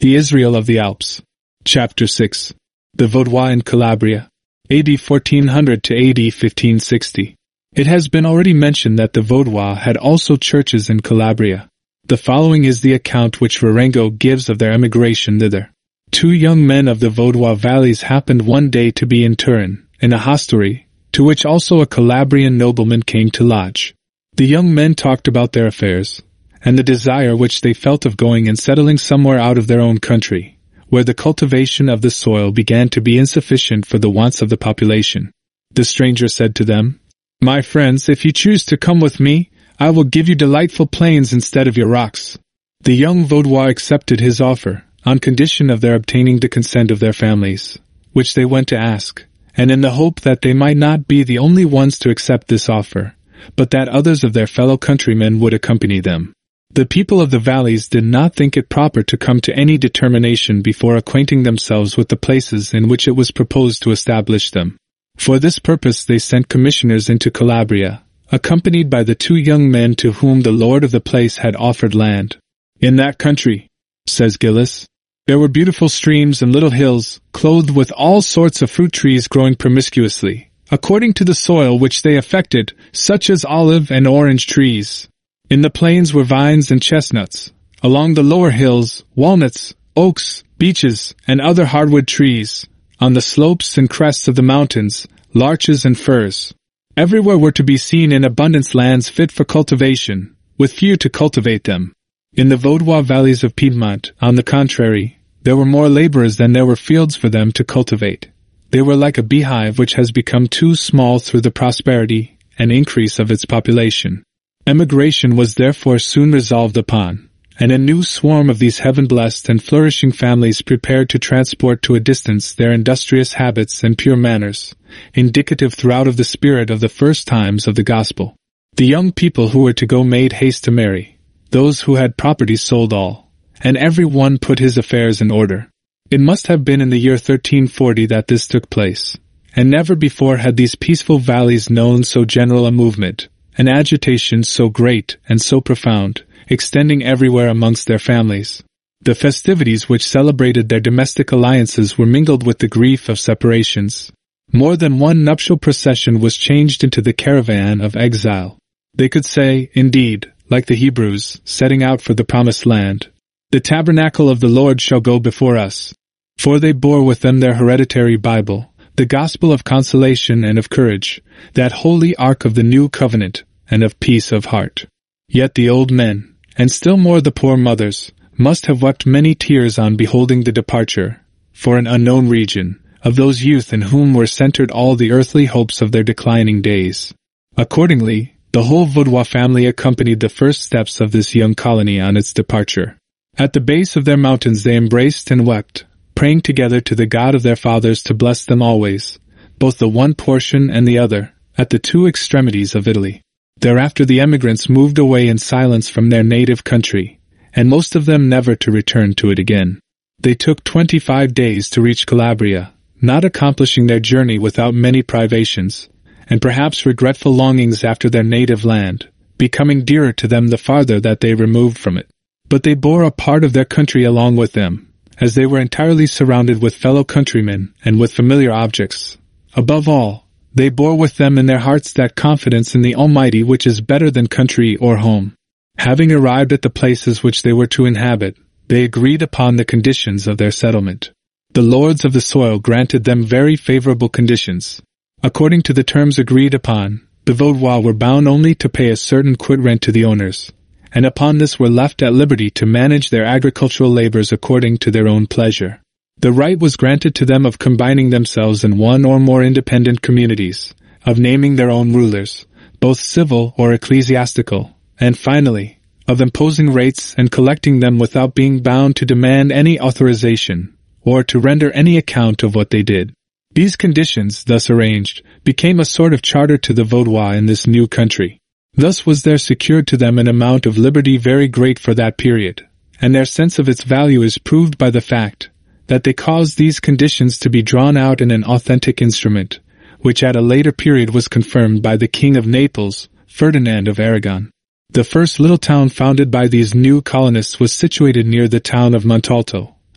The Israel of the Alps. Chapter 6. The Vaudois in Calabria. AD 1400 to AD 1560. It has been already mentioned that the Vaudois had also churches in Calabria. The following is the account which Rarengo gives of their emigration thither. 2 young men of the Vaudois valleys happened one day to be in Turin, in a hostelry, to which also a Calabrian nobleman came to lodge. The young men talked about their affairs, and the desire which they felt of going and settling somewhere out of their own country, where the cultivation of the soil began to be insufficient for the wants of the population. The stranger said to them, "My friends, if you choose to come with me, I will give you delightful plains instead of your rocks." The young Vaudois accepted his offer, on condition of their obtaining the consent of their families, which they went to ask, and in the hope that they might not be the only ones to accept this offer, but that others of their fellow countrymen would accompany them. The people of the valleys did not think it proper to come to any determination before acquainting themselves with the places in which it was proposed to establish them. For this purpose they sent commissioners into Calabria, accompanied by the 2 young men to whom the lord of the place had offered land. "In that country," says Gillis, "there were beautiful streams and little hills, clothed with all sorts of fruit trees growing promiscuously, according to the soil which they affected, such as olive and orange trees. In the plains were vines and chestnuts. Along the lower hills, walnuts, oaks, beeches, and other hardwood trees. On the slopes and crests of the mountains, larches and firs. Everywhere were to be seen in abundance lands fit for cultivation, with few to cultivate them. In the Vaudois valleys of Piedmont, on the contrary, there were more laborers than there were fields for them to cultivate. They were like a beehive which has become too small through the prosperity and increase of its population. Emigration was therefore soon resolved upon, and a new swarm of these heaven-blessed and flourishing families prepared to transport to a distance their industrious habits and pure manners, indicative throughout of the spirit of the first times of the gospel. The young people who were to go made haste to marry. Those who had property sold all, and every one put his affairs in order. It must have been in the year 1340 that this took place, and never before had these peaceful valleys known so general a movement, an agitation so great and so profound, extending everywhere amongst their families. The festivities which celebrated their domestic alliances were mingled with the grief of separations. More than one nuptial procession was changed into the caravan of exile. They could say, indeed, like the Hebrews, setting out for the promised land, "The tabernacle of the Lord shall go before us." For they bore with them their hereditary Bible, the gospel of consolation and of courage, that holy ark of the new covenant, and of peace of heart. Yet the old men, and still more the poor mothers, must have wept many tears on beholding the departure, for an unknown region, of those youth in whom were centered all the earthly hopes of their declining days. Accordingly, the whole Vaudois family accompanied the first steps of this young colony on its departure. At the base of their mountains they embraced and wept, praying together to the God of their fathers to bless them always, both the one portion and the other, at the 2 extremities of Italy. Thereafter the emigrants moved away in silence from their native country, and most of them never to return to it again. They took 25 days to reach Calabria, not accomplishing their journey without many privations, and perhaps regretful longings after their native land, becoming dearer to them the farther that they removed from it. But they bore a part of their country along with them, as they were entirely surrounded with fellow countrymen and with familiar objects. Above all, they bore with them in their hearts that confidence in the Almighty which is better than country or home. Having arrived at the places which they were to inhabit, they agreed upon the conditions of their settlement. The lords of the soil granted them very favorable conditions. According to the terms agreed upon, the Vaudois were bound only to pay a certain quit rent to the owners, and upon this were left at liberty to manage their agricultural labors according to their own pleasure. The right was granted to them of combining themselves in one or more independent communities, of naming their own rulers, both civil or ecclesiastical, and finally, of imposing rates and collecting them without being bound to demand any authorization, or to render any account of what they did. These conditions, thus arranged, became a sort of charter to the Vaudois in this new country. Thus was there secured to them an amount of liberty very great for that period, and their sense of its value is proved by the fact that they caused these conditions to be drawn out in an authentic instrument, which at a later period was confirmed by the King of Naples, Ferdinand of Aragon. The first little town founded by these new colonists was situated near the town of Montalto,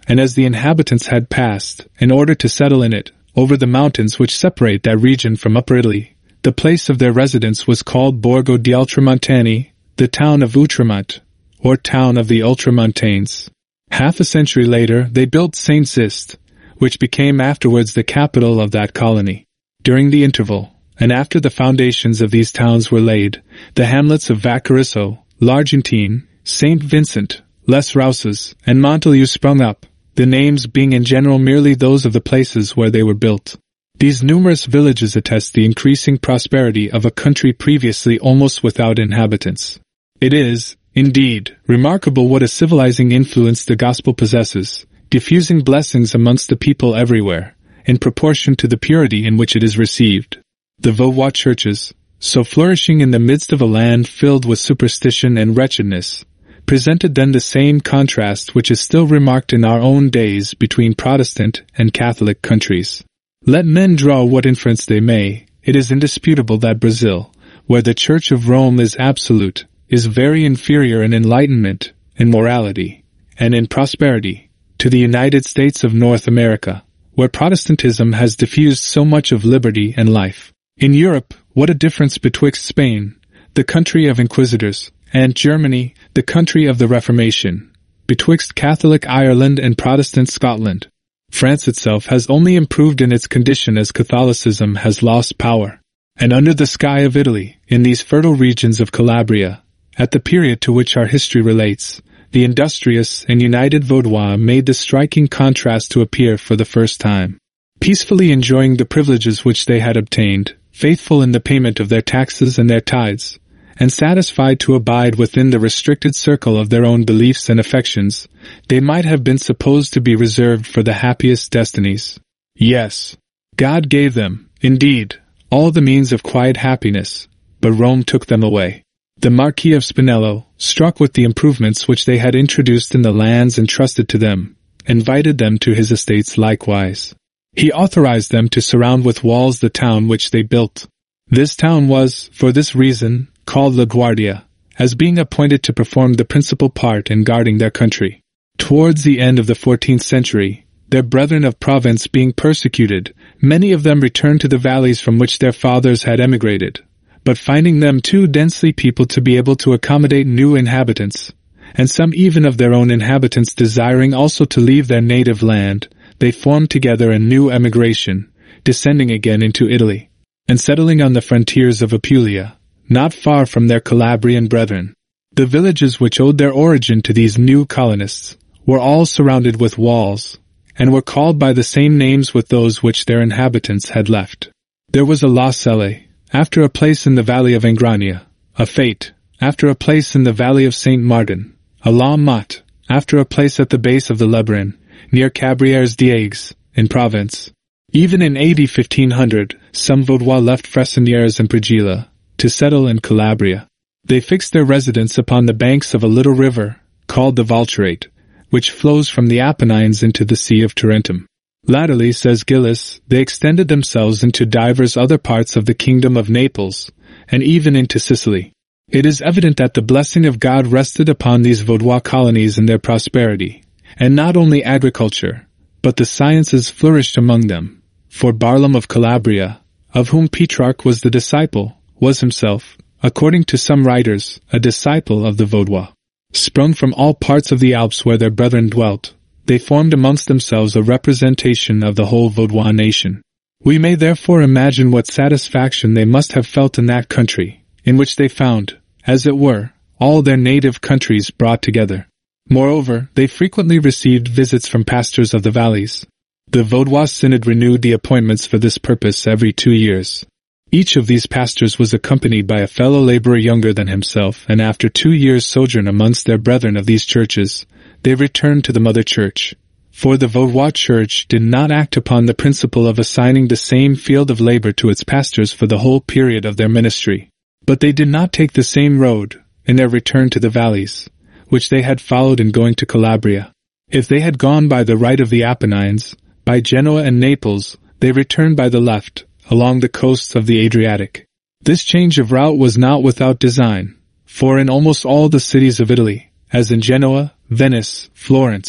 and as the inhabitants had passed, in order to settle in it, over the mountains which separate that region from Upper Italy, the place of their residence was called Borgo di Ultramontani, the town of Outramont, or town of the Ultramontanes. Half a century later, they built Saint Sist, which became afterwards the capital of that colony. During the interval, and after the foundations of these towns were laid, the hamlets of Vaccariso, L'Argentine, St. Vincent, Les Rouses, and Montelieu sprung up, the names being in general merely those of the places where they were built. These numerous villages attest the increasing prosperity of a country previously almost without inhabitants. It is, indeed, remarkable what a civilizing influence the gospel possesses, diffusing blessings amongst the people everywhere, in proportion to the purity in which it is received. The Vaudois churches, so flourishing in the midst of a land filled with superstition and wretchedness, presented then the same contrast which is still remarked in our own days between Protestant and Catholic countries. Let men draw what inference they may, it is indisputable that Brazil, where the Church of Rome is absolute, is very inferior in enlightenment, in morality, and in prosperity, to the United States of North America, where Protestantism has diffused so much of liberty and life. In Europe, what a difference betwixt Spain, the country of inquisitors, and Germany, the country of the Reformation, betwixt Catholic Ireland and Protestant Scotland. France itself has only improved in its condition as Catholicism has lost power. And under the sky of Italy, in these fertile regions of Calabria, at the period to which our history relates, the industrious and united Vaudois made the striking contrast to appear for the first time. Peacefully enjoying the privileges which they had obtained, faithful in the payment of their taxes and their tithes, and satisfied to abide within the restricted circle of their own beliefs and affections, they might have been supposed to be reserved for the happiest destinies. Yes, God gave them, indeed, all the means of quiet happiness, but Rome took them away. The Marquis of Spinello, struck with the improvements which they had introduced in the lands entrusted to them, invited them to his estates likewise. He authorized them to surround with walls the town which they built. This town was, for this reason, called La Guardia, as being appointed to perform the principal part in guarding their country. Towards the end of the 14th century, their brethren of Provence being persecuted, many of them returned to the valleys from which their fathers had emigrated, but finding them too densely peopled to be able to accommodate new inhabitants, and some even of their own inhabitants desiring also to leave their native land, they formed together a new emigration, descending again into Italy, and settling on the frontiers of Apulia, not far from their Calabrian brethren. The villages which owed their origin to these new colonists were all surrounded with walls, and were called by the same names with those which their inhabitants had left. There was a La Selle, after a place in the valley of Ingrania, a Fate, after a place in the valley of Saint Martin, a La Motte, after a place at the base of the Lebrun, near Cabrieres d'Aigues, in Provence. Even in AD 1500, some Vaudois left Fresenières and Prigila to settle in Calabria. They fixed their residence upon the banks of a little river, called the Valcherate, which flows from the Apennines into the Sea of Tarentum. Latterly, says Gillis, they extended themselves into divers other parts of the kingdom of Naples, and even into Sicily. It is evident that the blessing of God rested upon these Vaudois colonies in their prosperity, and not only agriculture, but the sciences flourished among them, for Barlaam of Calabria, of whom Petrarch was the disciple, was himself, according to some writers, a disciple of the Vaudois. Sprung from all parts of the Alps where their brethren dwelt, they formed amongst themselves a representation of the whole Vaudois nation. We may therefore imagine what satisfaction they must have felt in that country, in which they found, as it were, all their native countries brought together. Moreover, they frequently received visits from pastors of the valleys. The Vaudois Synod renewed the appointments for this purpose every 2 years. Each of these pastors was accompanied by a fellow laborer younger than himself, and after 2 years' sojourn amongst their brethren of these churches, they returned to the mother church. For the Vaudois church did not act upon the principle of assigning the same field of labor to its pastors for the whole period of their ministry. But they did not take the same road, in their return to the valleys, which they had followed in going to Calabria. If they had gone by the right of the Apennines, by Genoa and Naples, they returned by the left, along the coasts of the Adriatic. This change of route was not without design, for in almost all the cities of Italy, as in Genoa, Venice, Florence,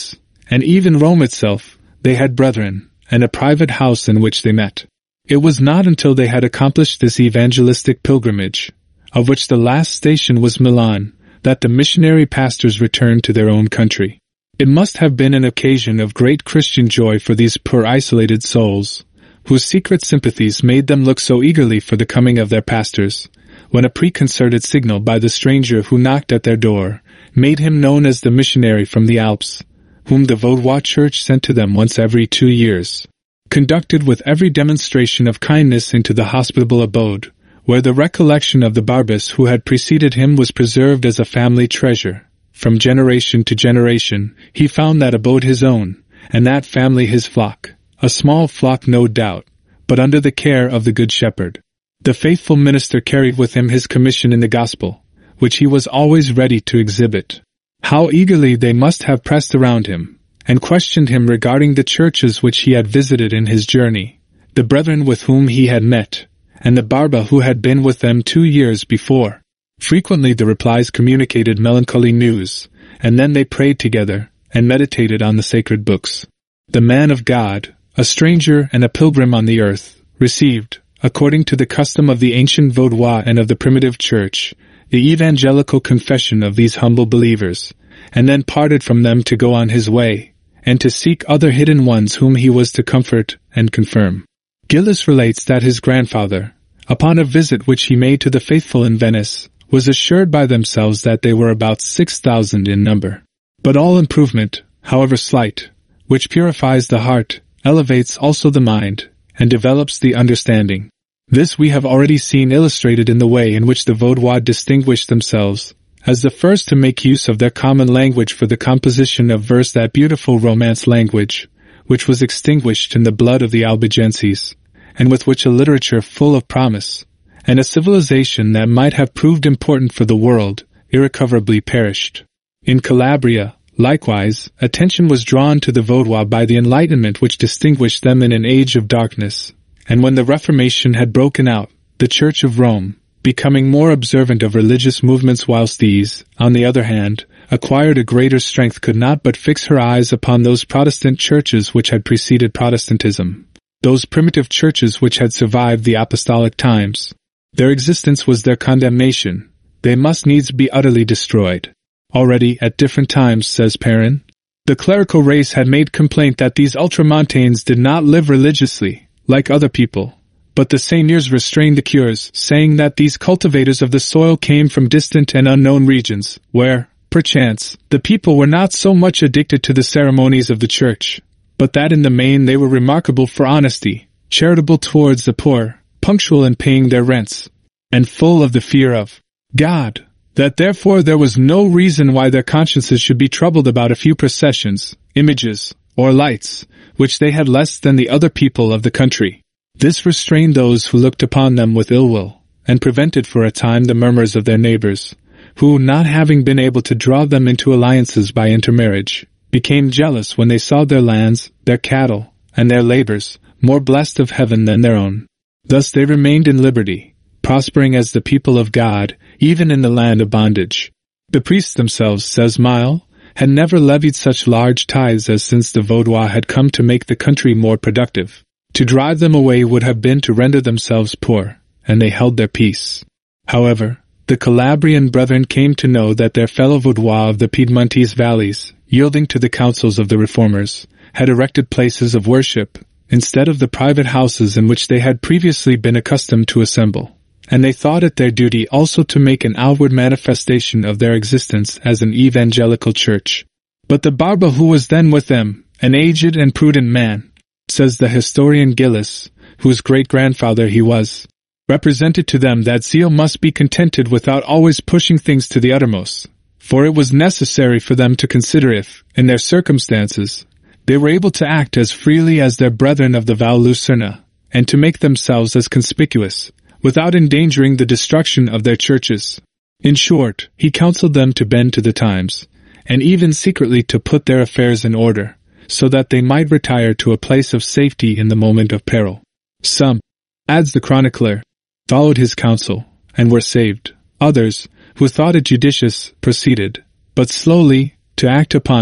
and even Rome itself, they had brethren, and a private house in which they met. It was not until they had accomplished this evangelistic pilgrimage, of which the last station was Milan, that the missionary pastors returned to their own country. It must have been an occasion of great Christian joy for these poor isolated souls, whose secret sympathies made them look so eagerly for the coming of their pastors, when a preconcerted signal by the stranger who knocked at their door made him known as the missionary from the Alps, whom the Vaudois Church sent to them once every 2 years, conducted with every demonstration of kindness into the hospitable abode, where the recollection of the Barbus who had preceded him was preserved as a family treasure. From generation to generation, he found that abode his own, and that family his flock, a small flock no doubt, but under the care of the Good Shepherd. The faithful minister carried with him his commission in the gospel, which he was always ready to exhibit. How eagerly they must have pressed around him, and questioned him regarding the churches which he had visited in his journey, the brethren with whom he had met, and the Barba who had been with them 2 years before. Frequently the replies communicated melancholy news, and then they prayed together, and meditated on the sacred books. The man of God, a stranger and a pilgrim on the earth, received, according to the custom of the ancient Vaudois and of the primitive church, the evangelical confession of these humble believers, and then parted from them to go on his way, and to seek other hidden ones whom he was to comfort and confirm. Gillis relates that his grandfather, upon a visit which he made to the faithful in Venice, was assured by themselves that they were about 6,000 in number. But all improvement, however slight, which purifies the heart, elevates also the mind, and develops the understanding. This we have already seen illustrated in the way in which the Vaudois distinguished themselves, as the first to make use of their common language for the composition of verse, that beautiful Romance language, which was extinguished in the blood of the Albigenses, and with which a literature full of promise, and a civilization that might have proved important for the world, irrecoverably perished. In Calabria, likewise, attention was drawn to the Vaudois by the enlightenment which distinguished them in an age of darkness, and when the Reformation had broken out, the Church of Rome, becoming more observant of religious movements, whilst these, on the other hand, acquired a greater strength, could not but fix her eyes upon those Protestant churches which had preceded Protestantism, those primitive churches which had survived the apostolic times. Their existence was their condemnation. They must needs be utterly destroyed. Already, at different times, says Perrin, the clerical race had made complaint that these ultramontanes did not live religiously, like other people, but the seigneurs restrained the cures, saying that these cultivators of the soil came from distant and unknown regions, where, perchance, the people were not so much addicted to the ceremonies of the church, but that in the main they were remarkable for honesty, charitable towards the poor, punctual in paying their rents, and full of the fear of God, that therefore there was no reason why their consciences should be troubled about a few processions, images, or lights, which they had less than the other people of the country. This restrained those who looked upon them with ill will, and prevented for a time the murmurs of their neighbors, who, not having been able to draw them into alliances by intermarriage, became jealous when they saw their lands, their cattle, and their labors, more blessed of heaven than their own. Thus they remained in liberty, prospering as the people of God, even in the land of bondage. The priests themselves, says Miles, had never levied such large tithes as since the Vaudois had come to make the country more productive. To drive them away would have been to render themselves poor, and they held their peace. However, the Calabrian brethren came to know that their fellow Vaudois of the Piedmontese valleys, yielding to the counsels of the reformers, had erected places of worship, instead of the private houses in which they had previously been accustomed to assemble, and they thought it their duty also to make an outward manifestation of their existence as an evangelical church. But the Barba who was then with them, an aged and prudent man, says the historian Gillis, whose great-grandfather he was, represented to them that zeal must be contented without always pushing things to the uttermost, for it was necessary for them to consider if, in their circumstances, they were able to act as freely as their brethren of the Val Lucerna, and to make themselves as conspicuous, without endangering the destruction of their churches. In short, he counseled them to bend to the times, and even secretly to put their affairs in order, so that they might retire to a place of safety in the moment of peril. Some, adds the chronicler, followed his counsel, and were saved. Others, who thought it judicious, proceeded, but slowly, to act upon it,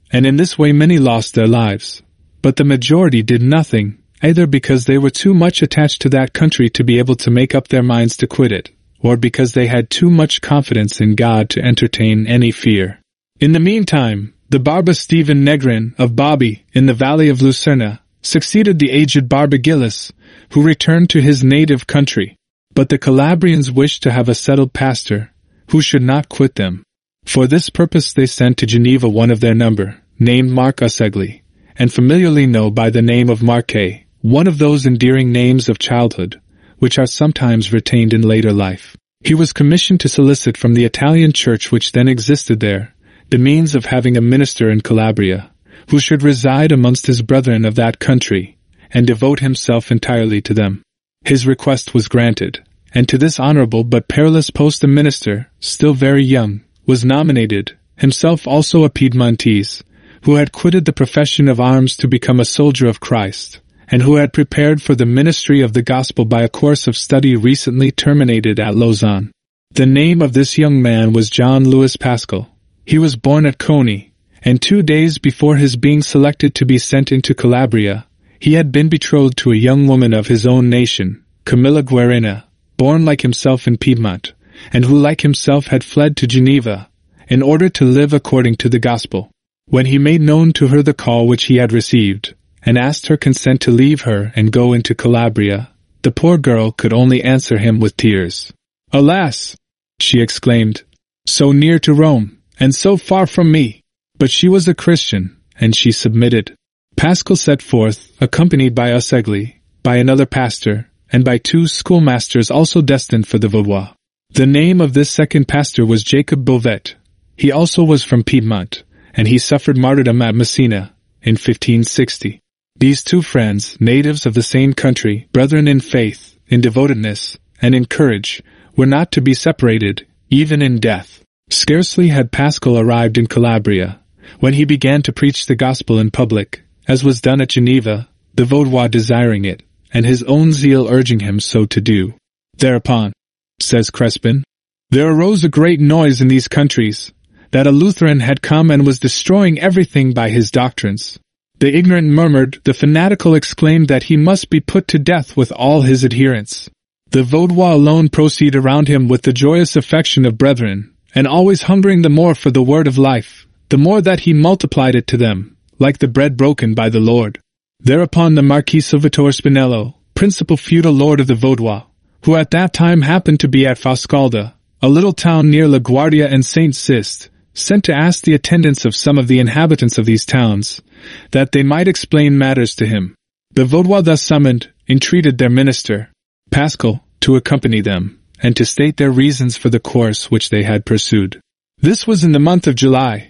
and in this way many lost their lives. But the majority did nothing, either because they were too much attached to that country to be able to make up their minds to quit it, or because they had too much confidence in God to entertain any fear. In the meantime, the Barba Stephen Negrin of Bobby, in the valley of Lucerna, succeeded the aged Barba Gillis, who returned to his native country. But the Calabrians wished to have a settled pastor, who should not quit them. For this purpose they sent to Geneva one of their number, named Mark Ussegli, and familiarly known by the name of Marquet, one of those endearing names of childhood, which are sometimes retained in later life. He was commissioned to solicit from the Italian church which then existed there, the means of having a minister in Calabria, who should reside amongst his brethren of that country, and devote himself entirely to them. His request was granted, and to this honorable but perilous post a minister, still very young, was nominated, himself also a Piedmontese, who had quitted the profession of arms to become a soldier of Christ, and who had prepared for the ministry of the gospel by a course of study recently terminated at Lausanne. The name of this young man was John Louis Pascal. He was born at Coney, and 2 days before his being selected to be sent into Calabria, he had been betrothed to a young woman of his own nation, Camilla Guerena, born like himself in Piedmont, and who like himself had fled to Geneva, in order to live according to the gospel. When he made known to her the call which he had received, and asked her consent to leave her and go into Calabria, the poor girl could only answer him with tears. "Alas!" she exclaimed, "so near to Rome, and so far from me!" But she was a Christian, and she submitted. Pascal set forth, accompanied by Ussegli, by another pastor, and by 2 schoolmasters also destined for the Vaudois. The name of this second pastor was Jacob Beauvet. He also was from Piedmont, and he suffered martyrdom at Messina, in 1560. These 2 friends, natives of the same country, brethren in faith, in devotedness, and in courage, were not to be separated, even in death. Scarcely had Pascal arrived in Calabria, when he began to preach the gospel in public, as was done at Geneva, the Vaudois desiring it, and his own zeal urging him so to do. Thereupon, says Crespin, there arose a great noise in these countries, that a Lutheran had come and was destroying everything by his doctrines. The ignorant murmured, the fanatical exclaimed that he must be put to death with all his adherents. The Vaudois alone proceed around him with the joyous affection of brethren, and always hungering the more for the word of life, the more that he multiplied it to them, like the bread broken by the Lord. Thereupon the Marquis Salvatore Spinello, principal feudal lord of the Vaudois, who at that time happened to be at Foscalda, a little town near La Guardia and Saint Sist, sent to ask the attendance of some of the inhabitants of these towns, that they might explain matters to him. The Vaudois thus summoned, entreated their minister, Pascal, to accompany them, and to state their reasons for the course which they had pursued. This was in the month of July,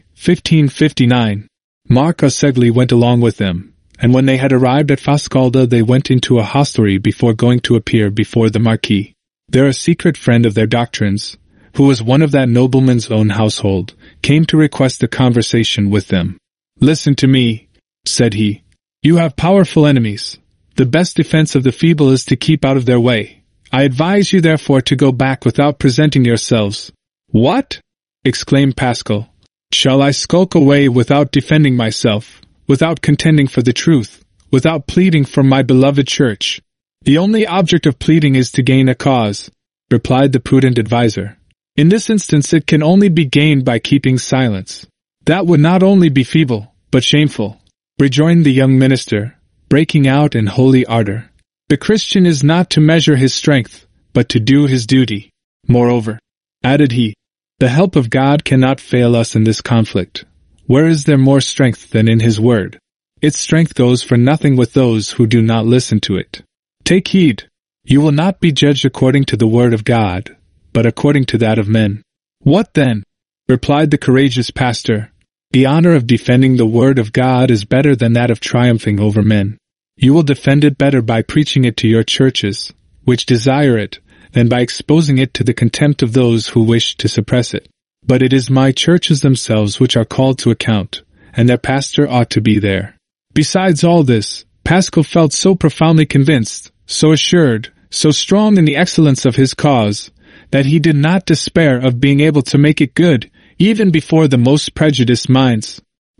1559. Mark Ussegli went along with them, and when they had arrived at Foscalda they went into a hostelry before going to appear before the Marquis. There a secret friend of their doctrines, who was one of that nobleman's own household, came to request a conversation with them. "Listen to me," said he. "You have powerful enemies. The best defense of the feeble is to keep out of their way. I advise you therefore to go back without presenting yourselves." "What?" exclaimed Pascal. "Shall I skulk away without defending myself, without contending for the truth, without pleading for my beloved church?" "The only object of pleading is to gain a cause," replied the prudent adviser. "In this instance it can only be gained by keeping silence." "That would not only be feeble, but shameful," rejoined the young minister, breaking out in holy ardor. "The Christian is not to measure his strength, but to do his duty. Moreover," added he, "the help of God cannot fail us in this conflict. Where is there more strength than in his word? Its strength goes for nothing with those who do not listen to it. Take heed. You will not be judged according to the word of God, but according to that of men." "What then?" replied the courageous pastor. "The honor of defending the word of God is better than that of triumphing over men. You will defend it better by preaching it to your churches, which desire it, than by exposing it to the contempt of those who wish to suppress it. But it is my churches themselves which are called to account, and their pastor ought to be there." Besides all this, Pascal felt so profoundly convinced, so assured, so strong in the excellence of his cause, that he did not despair of being able to make it good, even before the most prejudiced minds.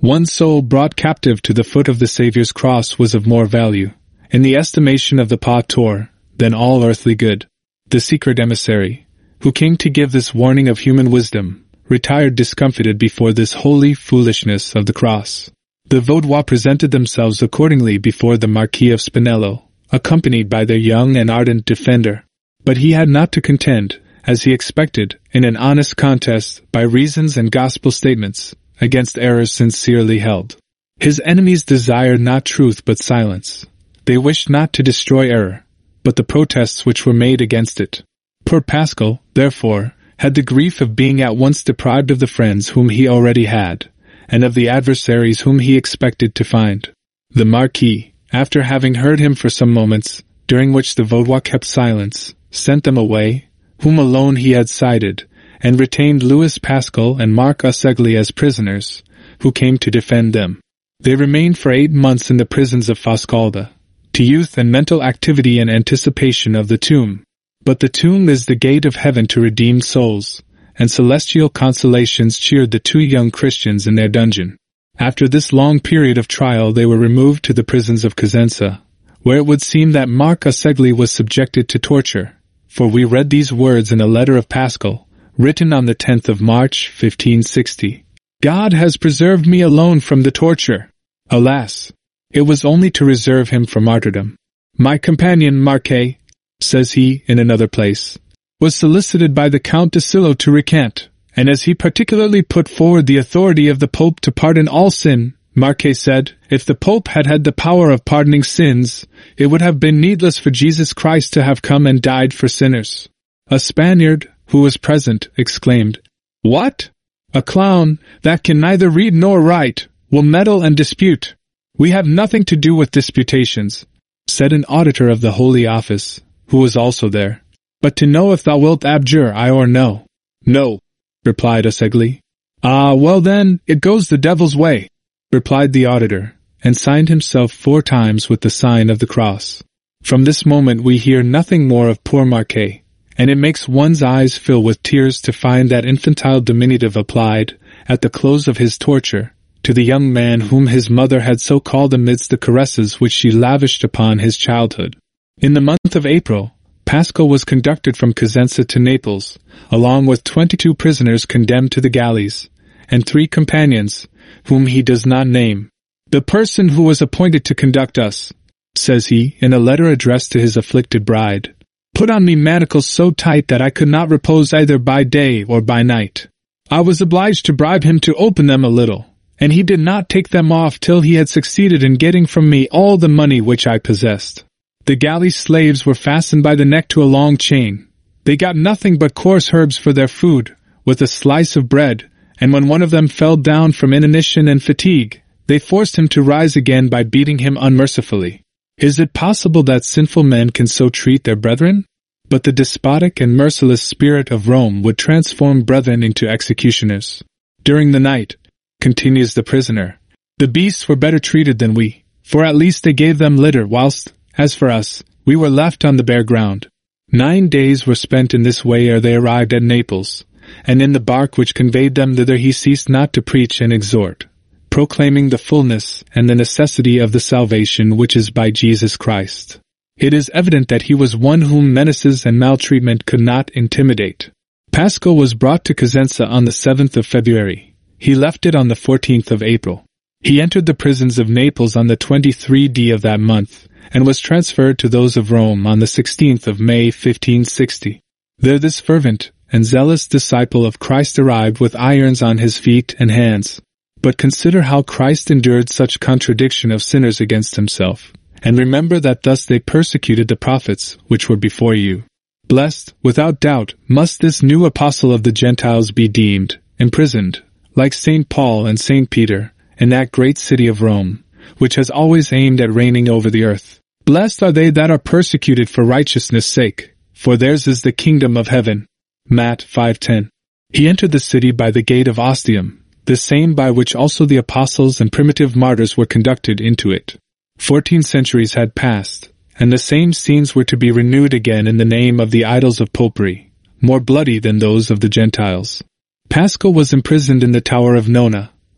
One soul brought captive to the foot of the Saviour's cross was of more value, in the estimation of the Pater, than all earthly good. The secret emissary, who came to give this warning of human wisdom, retired discomfited before this holy foolishness of the cross. The Vaudois presented themselves accordingly before the Marquis of Spinello, accompanied by their young and ardent defender. But he had not to contend, as he expected, in an honest contest, by reasons and gospel statements, against errors sincerely held. His enemies desired not truth but silence. They wished not to destroy error, but the protests which were made against it. Poor Pascal, therefore, had the grief of being at once deprived of the friends whom he already had, and of the adversaries whom he expected to find. The Marquis, after having heard him for some moments, during which the Vaudois kept silence, sent them away, whom alone he had cited, and retained Louis Pascal and Marc Assegli as prisoners, who came to defend them. They remained for 8 months in the prisons of Foscalda, to youth and mental activity and anticipation of the tomb. But the tomb is the gate of heaven to redeemed souls, and celestial consolations cheered the 2 young Christians in their dungeon. After this long period of trial they were removed to the prisons of Cosenza, where it would seem that Marc Assegli was subjected to torture, for we read these words in a letter of Pascal, written on the 10th of March, 1560. God has preserved me alone from the torture. Alas! It was only to reserve him for martyrdom. My companion Marquet, says he in another place, was solicited by the Count de Silo to recant, and as he particularly put forward the authority of the Pope to pardon all sin, Marquet said, if the Pope had had the power of pardoning sins, it would have been needless for Jesus Christ to have come and died for sinners. A Spaniard, who was present, exclaimed, What? A clown, that can neither read nor write, will meddle and dispute. We have nothing to do with disputations, said an auditor of the Holy Office, who was also there, but to know if thou wilt abjure, aye or no. No, replied Assegli. Ah, well then, it goes the devil's way, replied the auditor, and signed himself 4 times with the sign of the cross. From this moment we hear nothing more of poor Marquet, and it makes one's eyes fill with tears to find that infantile diminutive applied, at the close of his torture, to the young man whom his mother had so called amidst the caresses which she lavished upon his childhood. In the month of April, Pascal was conducted from Cosenza to Naples, along with 22 prisoners condemned to the galleys, and 3 companions, whom he does not name. The person who was appointed to conduct us, says he, in a letter addressed to his afflicted bride, put on me manacles so tight that I could not repose either by day or by night. I was obliged to bribe him to open them a little, and he did not take them off till he had succeeded in getting from me all the money which I possessed. The galley slaves were fastened by the neck to a long chain. They got nothing but coarse herbs for their food, with a slice of bread, and when one of them fell down from inanition and fatigue, they forced him to rise again by beating him unmercifully. Is it possible that sinful men can so treat their brethren? But the despotic and merciless spirit of Rome would transform brethren into executioners. During the night, continues the prisoner, the beasts were better treated than we, for at least they gave them litter whilst, as for us, we were left on the bare ground. 9 days were spent in this way ere they arrived at Naples, and in the bark which conveyed them thither he ceased not to preach and exhort, proclaiming the fullness and the necessity of the salvation which is by Jesus Christ. It is evident that he was one whom menaces and maltreatment could not intimidate. Pascal was brought to Cosenza on the 7th of February. He left it on the 14th of April. He entered the prisons of Naples on the 23rd of that month, and was transferred to those of Rome on the 16th of May 1560. There this fervent and zealous disciple of Christ arrived with irons on his feet and hands. But consider how Christ endured such contradiction of sinners against himself, and remember that thus they persecuted the prophets which were before you. Blessed, without doubt, must this new apostle of the Gentiles be deemed, imprisoned, like St. Paul and St. Peter, in that great city of Rome, which has always aimed at reigning over the earth. Blessed are they that are persecuted for righteousness' sake, for theirs is the kingdom of heaven. Matt 5:10. He entered the city by the gate of Ostium, the same by which also the apostles and primitive martyrs were conducted into it. 14 centuries had passed, and the same scenes were to be renewed again in the name of the idols of popery, more bloody than those of the Gentiles. Pascal was imprisoned in the Tower of Nona,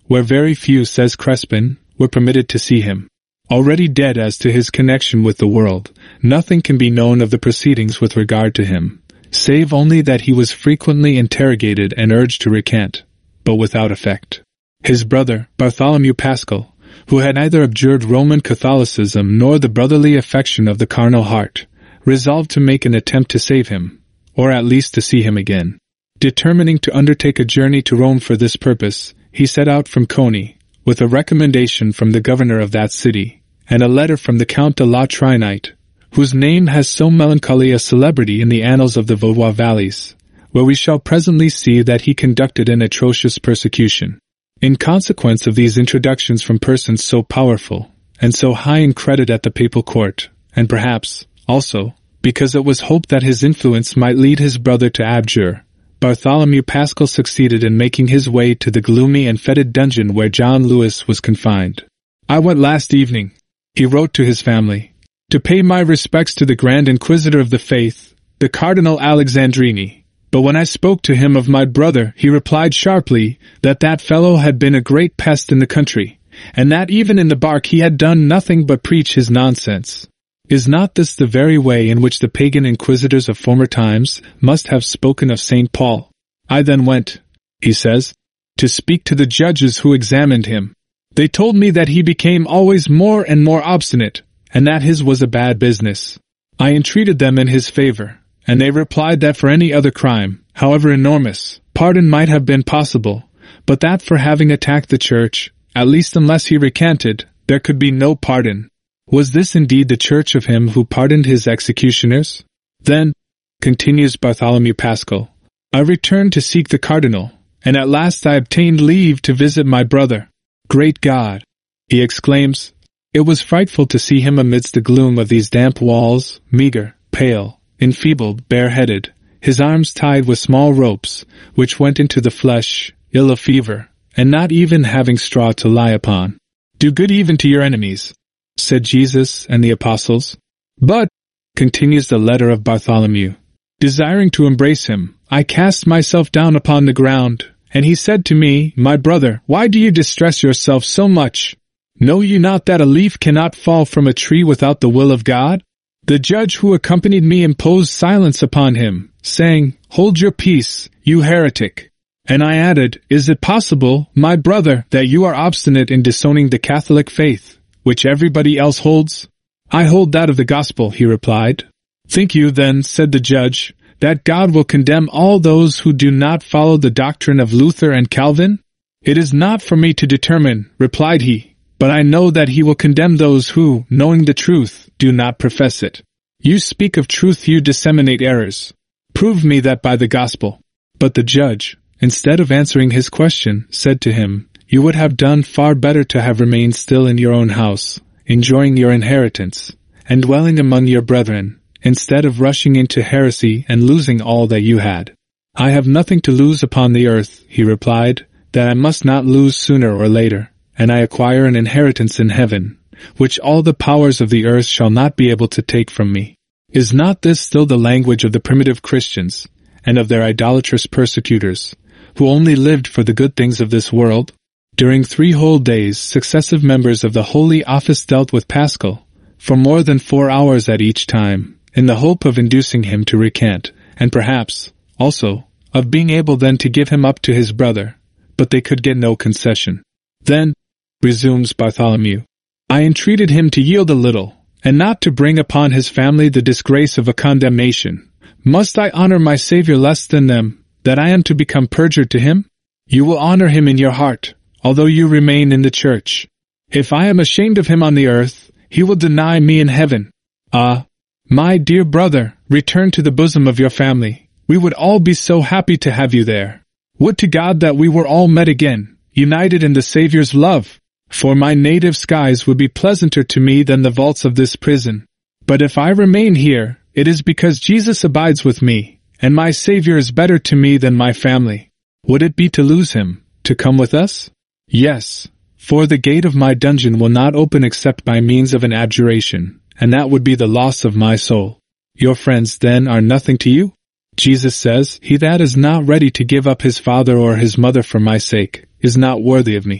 where very few, says Crespin, were permitted to see him. Already dead as to his connection with the world, nothing can be known of the proceedings with regard to him, save only that he was frequently interrogated and urged to recant, but without effect. His brother, Bartholomew Paschal, who had neither abjured Roman Catholicism nor the brotherly affection of the carnal heart, resolved to make an attempt to save him, or at least to see him again. Determining to undertake a journey to Rome for this purpose, he set out from Coney, with a recommendation from the governor of that city, and a letter from the Count de la Trinite, whose name has so melancholy a celebrity in the annals of the Vaudois valleys, where we shall presently see that he conducted an atrocious persecution. In consequence of these introductions from persons so powerful, and so high in credit at the papal court, and perhaps, also, because it was hoped that his influence might lead his brother to abjure, Bartholomew Paschal succeeded in making his way to the gloomy and fetid dungeon where John Lewis was confined. "I went last evening," he wrote to his family, "to pay my respects to the Grand Inquisitor of the Faith, the Cardinal Alexandrini, but when I spoke to him of my brother, he replied sharply that that fellow had been a great pest in the country, and that even in the bark he had done nothing but preach his nonsense. Is not this the very way in which the pagan inquisitors of former times must have spoken of St. Paul? I then went," he says, "to speak to the judges who examined him. They told me that he became always more and more obstinate, and that his was a bad business. I entreated them in his favor, and they replied that for any other crime, however enormous, pardon might have been possible, but that for having attacked the Church, at least unless he recanted, there could be no pardon. Was this indeed the Church of him who pardoned his executioners? Then," continues Bartholomew Paschal, "I returned to seek the cardinal, and at last I obtained leave to visit my brother. Great God!" he exclaims. "It was frightful to see him amidst the gloom of these damp walls, meagre, pale, enfeebled, bareheaded, his arms tied with small ropes, which went into the flesh, ill of fever, and not even having straw to lie upon. 'Do good even to your enemies,' said Jesus and the apostles. But," continues the letter of Bartholomew, "desiring to embrace him, I cast myself down upon the ground, and he said to me, 'My brother, why do you distress yourself so much? Know you not that a leaf cannot fall from a tree without the will of God?' The judge who accompanied me imposed silence upon him, saying, 'Hold your peace, you heretic.' And I added, 'Is it possible, my brother, that you are obstinate in disowning the Catholic faith, which everybody else holds?' 'I hold that of the gospel,' he replied. 'Think you then,' said the judge, 'that God will condemn all those who do not follow the doctrine of Luther and Calvin?' 'It is not for me to determine,' replied he, 'but I know that he will condemn those who, knowing the truth, do not profess it. You speak of truth, you disseminate errors. Prove me that by the gospel.' But the judge, instead of answering his question, said to him, 'You would have done far better to have remained still in your own house, enjoying your inheritance, and dwelling among your brethren, instead of rushing into heresy and losing all that you had.' 'I have nothing to lose upon the earth,' he replied, 'that I must not lose sooner or later, and I acquire an inheritance in heaven, which all the powers of the earth shall not be able to take from me.' Is not this still the language of the primitive Christians, and of their idolatrous persecutors, who only lived for the good things of this world? During 3 whole days, successive members of the Holy Office dealt with Paschal, for more than 4 hours at each time, in the hope of inducing him to recant, and perhaps, also, of being able then to give him up to his brother, but they could get no concession. 'Then,' resumes Bartholomew, 'I entreated him to yield a little, and not to bring upon his family the disgrace of a condemnation. Must I honor my Savior less than them, that I am to become perjured to him? You will honor him in your heart, although you remain in the Church. If I am ashamed of him on the earth, he will deny me in heaven. Ah, my dear brother, return to the bosom of your family. We would all be so happy to have you there. Would to God that we were all met again, united in the Saviour's love, for my native skies would be pleasanter to me than the vaults of this prison. But if I remain here, it is because Jesus abides with me, and my Savior is better to me than my family. Would it be to lose him, to come with us? Yes, for the gate of my dungeon will not open except by means of an abjuration, and that would be the loss of my soul. Your friends, then, are nothing to you? Jesus says, 'He that is not ready to give up his father or his mother for my sake, is not worthy of me.'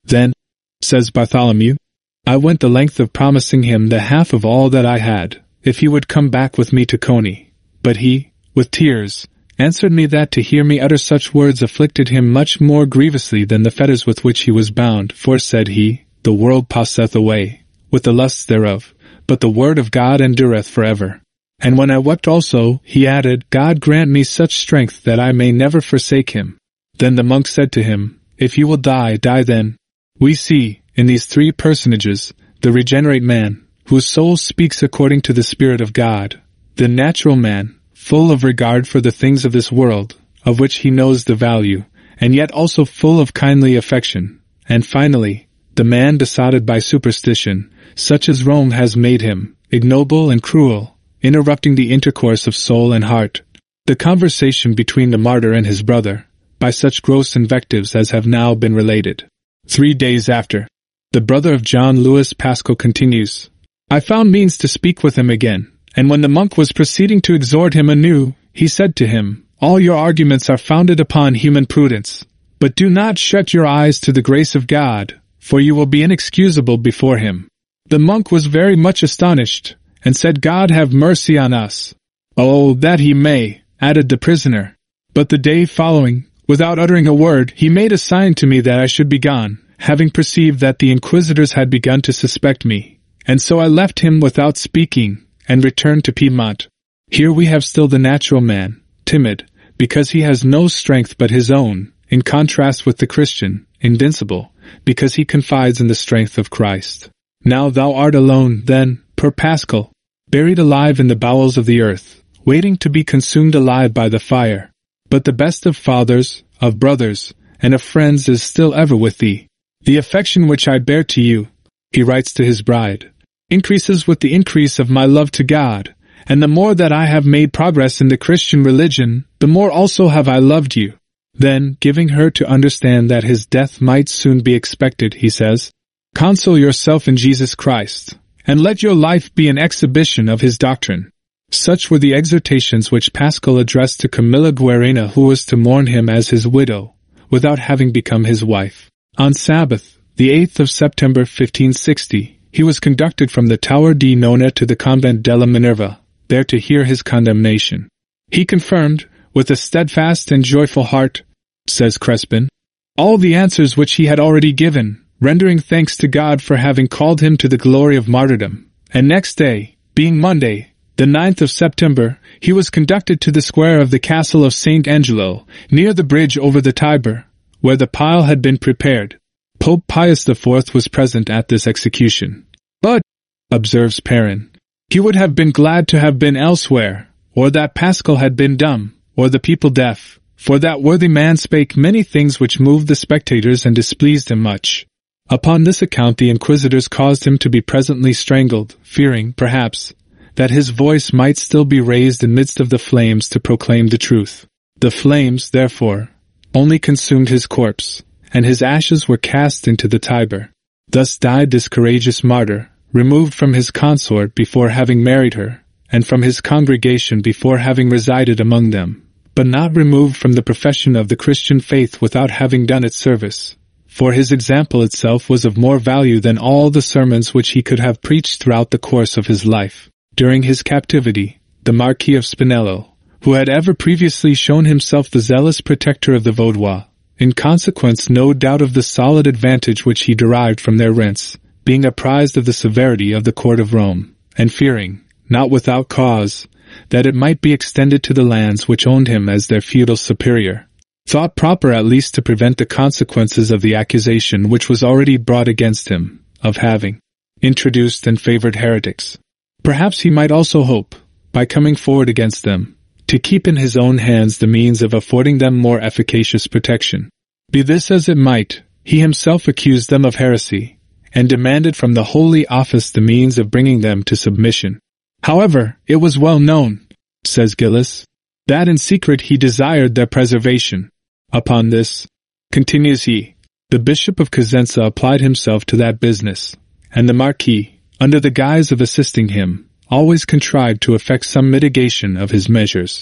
Then, says Bartholomew, I went the length of promising him the half of all that I had, if he would come back with me to Coney. But he, with tears, answered me that to hear me utter such words afflicted him much more grievously than the fetters with which he was bound. For, said he, the world passeth away, with the lusts thereof, but the word of God endureth forever. And when I wept also, he added, God grant me such strength that I may never forsake him. Then the monk said to him, If you will die, die then. We see, in these three personages, the regenerate man, whose soul speaks according to the Spirit of God, the natural man, full of regard for the things of this world, of which he knows the value, and yet also full of kindly affection, and finally, the man besotted by superstition, such as Rome has made him, ignoble and cruel, interrupting the intercourse of soul and heart, the conversation between the martyr and his brother, by such gross invectives as have now been related. 3 days after, the brother of John Louis Pascal continues, I found means to speak with him again, and when the monk was proceeding to exhort him anew, he said to him, All your arguments are founded upon human prudence, but do not shut your eyes to the grace of God, for you will be inexcusable before him. The monk was very much astonished, and said, God have mercy on us. Oh, that he may, added the prisoner. But the day following, without uttering a word, he made a sign to me that I should be gone, having perceived that the inquisitors had begun to suspect me. And so I left him without speaking, and returned to Piedmont. Here we have still the natural man, timid, because he has no strength but his own, in contrast with the Christian, invincible, because he confides in the strength of Christ. Now thou art alone, then, poor Pascal, buried alive in the bowels of the earth, waiting to be consumed alive by the fire. But the best of fathers, of brothers, and of friends is still ever with thee. The affection which I bear to you, he writes to his bride, increases with the increase of my love to God, and the more that I have made progress in the Christian religion, the more also have I loved you. Then, giving her to understand that his death might soon be expected, he says, Console yourself in Jesus Christ, and let your life be an exhibition of his doctrine. Such were the exhortations which Pascal addressed to Camilla Guerena, who was to mourn him as his widow, without having become his wife. On Sabbath, the 8th of September 1560, he was conducted from the Tower di Nona to the Convent della Minerva, there to hear his condemnation. He confirmed, with a steadfast and joyful heart, says Crespin, all the answers which he had already given, rendering thanks to God for having called him to the glory of martyrdom. And next day, being Monday, the 9th of September, he was conducted to the square of the castle of St. Angelo, near the bridge over the Tiber, where the pile had been prepared. Pope Pius IV was present at this execution. But, observes Perrin, he would have been glad to have been elsewhere, or that Pascal had been dumb, or the people deaf, for that worthy man spake many things which moved the spectators and displeased him much. Upon this account the inquisitors caused him to be presently strangled, fearing, perhaps, that his voice might still be raised in midst of the flames to proclaim the truth. The flames, therefore, only consumed his corpse, and his ashes were cast into the Tiber. Thus died this courageous martyr, removed from his consort before having married her, and from his congregation before having resided among them, but not removed from the profession of the Christian faith without having done its service. For his example itself was of more value than all the sermons which he could have preached throughout the course of his life. During his captivity, the Marquis of Spinello, who had ever previously shown himself the zealous protector of the Vaudois, in consequence no doubt of the solid advantage which he derived from their rents, being apprised of the severity of the court of Rome, and fearing, not without cause, that it might be extended to the lands which owned him as their feudal superior, thought proper at least to prevent the consequences of the accusation which was already brought against him, of having introduced and favored heretics. Perhaps he might also hope, by coming forward against them, to keep in his own hands the means of affording them more efficacious protection. Be this as it might, he himself accused them of heresy, and demanded from the Holy Office the means of bringing them to submission. However, it was well known, says Gillis, that in secret he desired their preservation. Upon this, continues he, the Bishop of Cosenza applied himself to that business, and the Marquis, under the guise of assisting him, always contrived to effect some mitigation of his measures.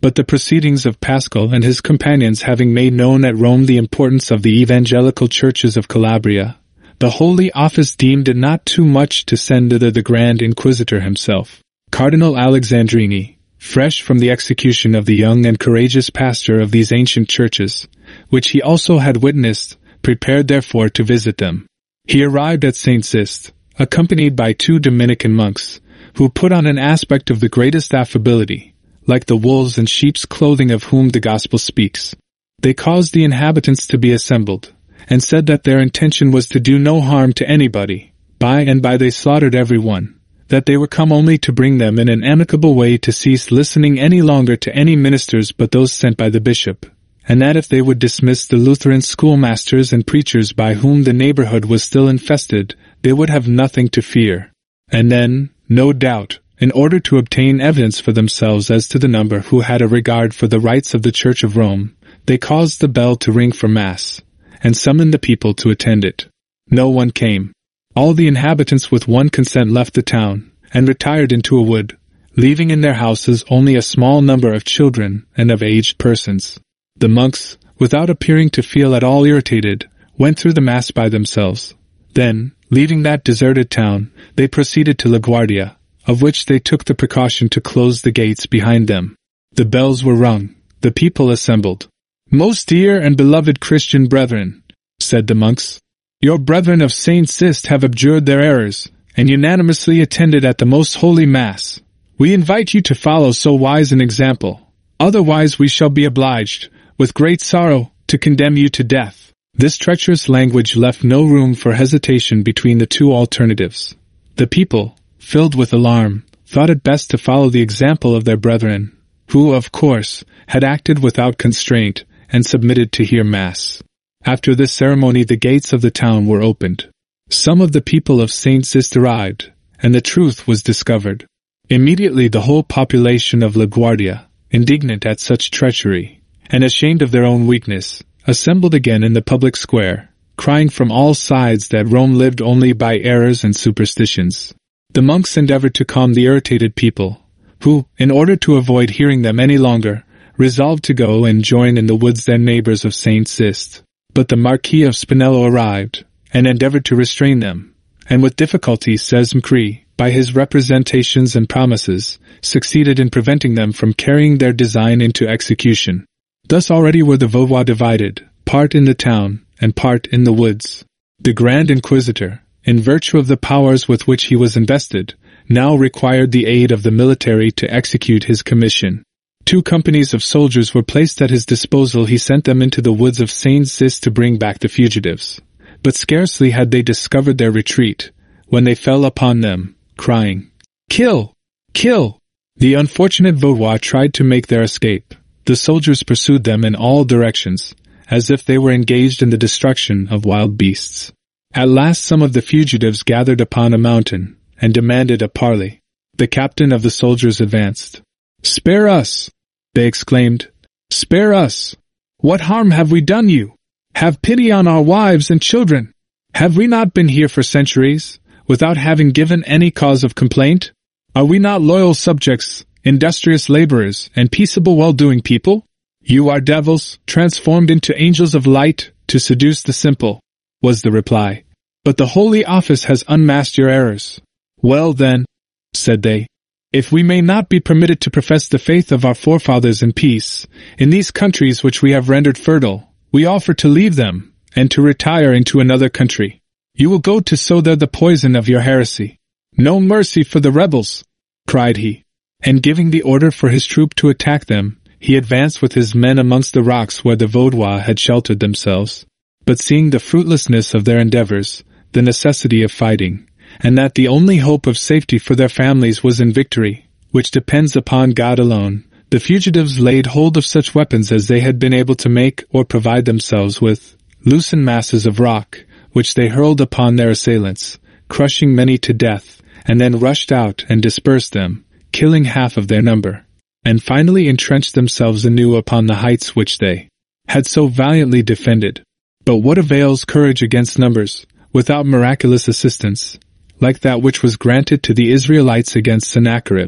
But the proceedings of Paschal and his companions having made known at Rome the importance of the evangelical churches of Calabria, the Holy Office deemed it not too much to send thither the Grand Inquisitor himself, Cardinal Alexandrini, fresh from the execution of the young and courageous pastor of these ancient churches, which he also had witnessed, prepared therefore to visit them. He arrived at St. Sist, accompanied by 2 Dominican monks, who put on an aspect of the greatest affability, like the wolves in sheep's clothing of whom the Gospel speaks. They caused the inhabitants to be assembled, and said that their intention was to do no harm to anybody. By and by they slaughtered every one, that they were come only to bring them in an amicable way to cease listening any longer to any ministers but those sent by the bishop, and that if they would dismiss the Lutheran schoolmasters and preachers by whom the neighborhood was still infested, they would have nothing to fear. And then, no doubt, in order to obtain evidence for themselves as to the number who had a regard for the rights of the Church of Rome, they caused the bell to ring for Mass, and summoned the people to attend it. No one came. All the inhabitants with one consent left the town, and retired into a wood, leaving in their houses only a small number of children and of aged persons. The monks, without appearing to feel at all irritated, went through the Mass by themselves. Then, leaving that deserted town, they proceeded to LaGuardia, of which they took the precaution to close the gates behind them. The bells were rung, the people assembled. "Most dear and beloved Christian brethren," said the monks, "your brethren of St. Sist have abjured their errors, and unanimously attended at the most holy Mass. We invite you to follow so wise an example, otherwise we shall be obliged, with great sorrow, to condemn you to death." This treacherous language left no room for hesitation between the 2 alternatives. The people, filled with alarm, thought it best to follow the example of their brethren, who, of course, had acted without constraint, and submitted to hear Mass. After this ceremony the gates of the town were opened. Some of the people of St. Sist arrived, and the truth was discovered. Immediately the whole population of LaGuardia, indignant at such treachery, and ashamed of their own weakness, assembled again in the public square, crying from all sides that Rome lived only by errors and superstitions. The monks endeavored to calm the irritated people, who, in order to avoid hearing them any longer, resolved to go and join in the woods their neighbors of St. Sist. But the Marquis of Spinello arrived, and endeavored to restrain them, and with difficulty Sesmcree, by his representations and promises, succeeded in preventing them from carrying their design into execution. Thus already were the Vaudois divided, part in the town, and part in the woods. The Grand Inquisitor, in virtue of the powers with which he was invested, now required the aid of the military to execute his commission. 2 companies of soldiers were placed at his disposal. He sent them into the woods of St. Sist to bring back the fugitives. But scarcely had they discovered their retreat, when they fell upon them, crying, "Kill! Kill!" The unfortunate Vaudois tried to make their escape. The soldiers pursued them in all directions, as if they were engaged in the destruction of wild beasts. At last some of the fugitives gathered upon a mountain, and demanded a parley. The captain of the soldiers advanced. "Spare us!" they exclaimed. "Spare us! What harm have we done you? Have pity on our wives and children. Have we not been here for centuries, without having given any cause of complaint? Are we not loyal subjects, industrious laborers, and peaceable well-doing people? You are devils, transformed into angels of light, to seduce the simple," was the reply. "But the Holy Office has unmasked your errors." "Well then," said they, "if we may not be permitted to profess the faith of our forefathers in peace, in these countries which we have rendered fertile, we offer to leave them, and to retire into another country. You will go to sow there the poison of your heresy. No mercy for the rebels," cried he. And giving the order for his troop to attack them, he advanced with his men amongst the rocks where the Vaudois had sheltered themselves. But seeing the fruitlessness of their endeavors, the necessity of fighting, and that the only hope of safety for their families was in victory, which depends upon God alone, the fugitives laid hold of such weapons as they had been able to make or provide themselves with, loosened masses of rock, which they hurled upon their assailants, crushing many to death, and then rushed out and dispersed them, killing half of their number, and finally entrenched themselves anew upon the heights which they had so valiantly defended. But what avails courage against numbers, without miraculous assistance, like that which was granted to the Israelites against Sennacherib?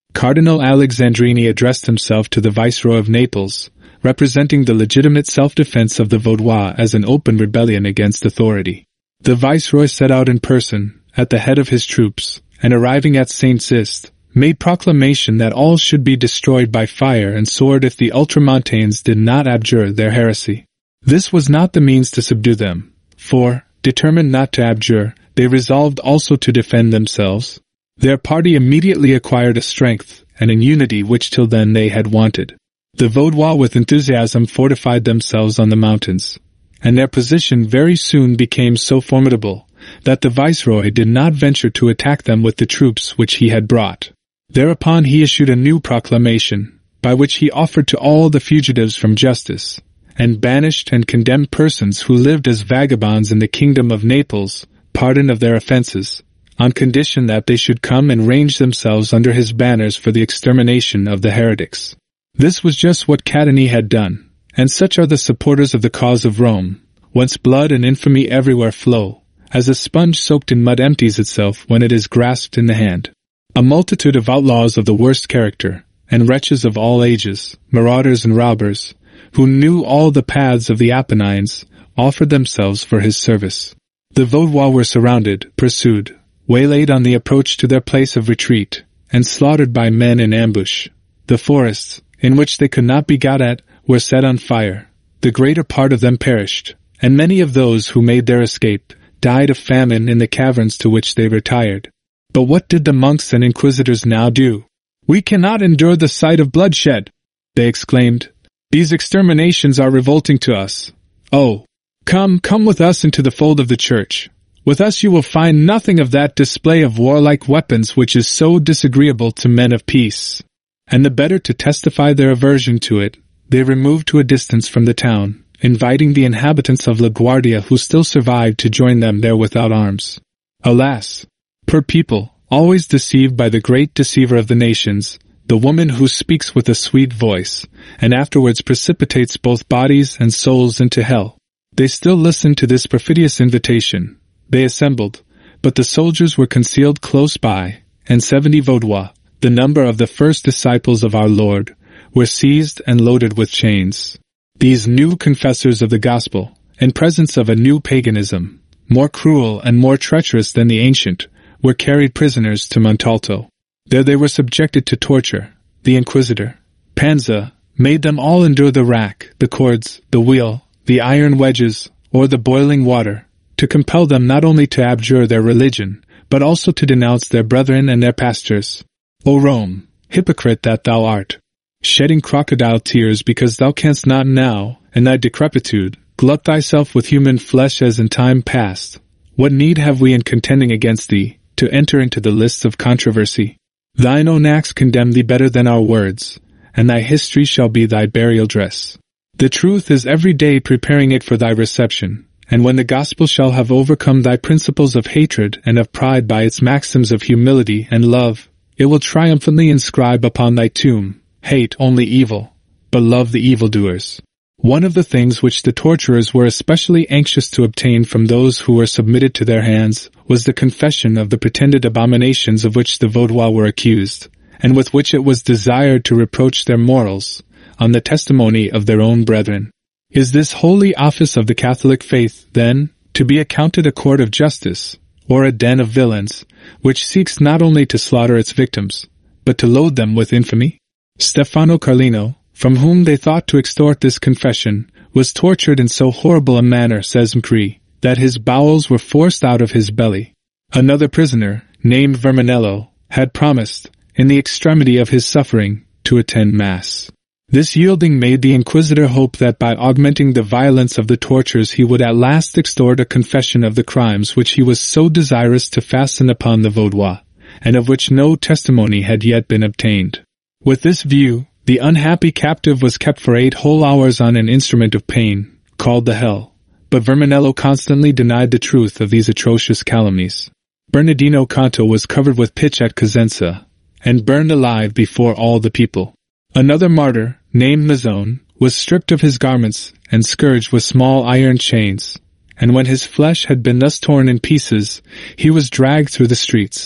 Cardinal Alexandrini addressed himself to the Viceroy of Naples, representing the legitimate self-defense of the Vaudois as an open rebellion against authority. The Viceroy set out in person, at the head of his troops, and arriving at Saint-Cyst, made proclamation that all should be destroyed by fire and sword if the Ultramontanes did not abjure their heresy. This was not the means to subdue them, for, determined not to abjure, they resolved also to defend themselves. Their party immediately acquired a strength and an unity which till then they had wanted. The Vaudois with enthusiasm fortified themselves on the mountains, and their position very soon became so formidable that the Viceroy did not venture to attack them with the troops which he had brought. Thereupon he issued a new proclamation, by which he offered to all the fugitives from justice, and banished and condemned persons who lived as vagabonds in the kingdom of Naples, pardon of their offences, on condition that they should come and range themselves under his banners for the extermination of the heretics. This was just what Cattani had done, and such are the supporters of the cause of Rome, whence blood and infamy everywhere flow, as a sponge soaked in mud empties itself when it is grasped in the hand. A multitude of outlaws of the worst character, and wretches of all ages, marauders and robbers, who knew all the paths of the Apennines, offered themselves for his service. The Vaudois were surrounded, pursued, waylaid on the approach to their place of retreat, and slaughtered by men in ambush. The forests, in which they could not be got at, were set on fire. The greater part of them perished, and many of those who made their escape died of famine in the caverns to which they retired. But what did the monks and inquisitors now do? "We cannot endure the sight of bloodshed," they exclaimed. "These exterminations are revolting to us. Oh, come with us into the fold of the Church. With us you will find nothing of that display of warlike weapons which is so disagreeable to men of peace." And the better to testify their aversion to it, they removed to a distance from the town, inviting the inhabitants of La Guardia who still survived to join them there without arms. Alas! Poor people, always deceived by the great deceiver of the nations, the woman who speaks with a sweet voice, and afterwards precipitates both bodies and souls into hell. They still listened to this perfidious invitation. They assembled, but the soldiers were concealed close by, and 70 Vaudois, the number of the first disciples of our Lord, were seized and loaded with chains. These new confessors of the gospel, in presence of a new paganism, more cruel and more treacherous than the ancient, were carried prisoners to Montalto. There they were subjected to torture. The inquisitor, Panza, made them all endure the rack, the cords, the wheel, the iron wedges, or the boiling water, to compel them not only to abjure their religion, but also to denounce their brethren and their pastors. O Rome, hypocrite that thou art, shedding crocodile tears because thou canst not now, in thy decrepitude, glut thyself with human flesh as in time past, what need have we in contending against thee, to enter into the lists of controversy? Thine own acts condemn thee better than our words, and thy history shall be thy burial dress. The truth is every day preparing it for thy reception, and when the gospel shall have overcome thy principles of hatred and of pride by its maxims of humility and love, it will triumphantly inscribe upon thy tomb, hate only evil, but love the evildoers. One of the things which the torturers were especially anxious to obtain from those who were submitted to their hands was the confession of the pretended abominations of which the Vaudois were accused, and with which it was desired to reproach their morals, on the testimony of their own brethren. Is this holy office of the Catholic faith, then, to be accounted a court of justice, or a den of villains, which seeks not only to slaughter its victims, but to load them with infamy? Stefano Carlino, from whom they thought to extort this confession, was tortured in so horrible a manner, says Mcree, that his bowels were forced out of his belly. Another prisoner, named Verminello, had promised, in the extremity of his suffering, to attend Mass. This yielding made the inquisitor hope that by augmenting the violence of the tortures he would at last extort a confession of the crimes which he was so desirous to fasten upon the Vaudois, and of which no testimony had yet been obtained. With this view, the unhappy captive was kept for 8 whole hours on an instrument of pain, called the hell, but Verminello constantly denied the truth of these atrocious calumnies. Bernardino Canto was covered with pitch at Cosenza, and burned alive before all the people. Another martyr, named Mazzone, was stripped of his garments and scourged with small iron chains, and when his flesh had been thus torn in pieces, he was dragged through the streets,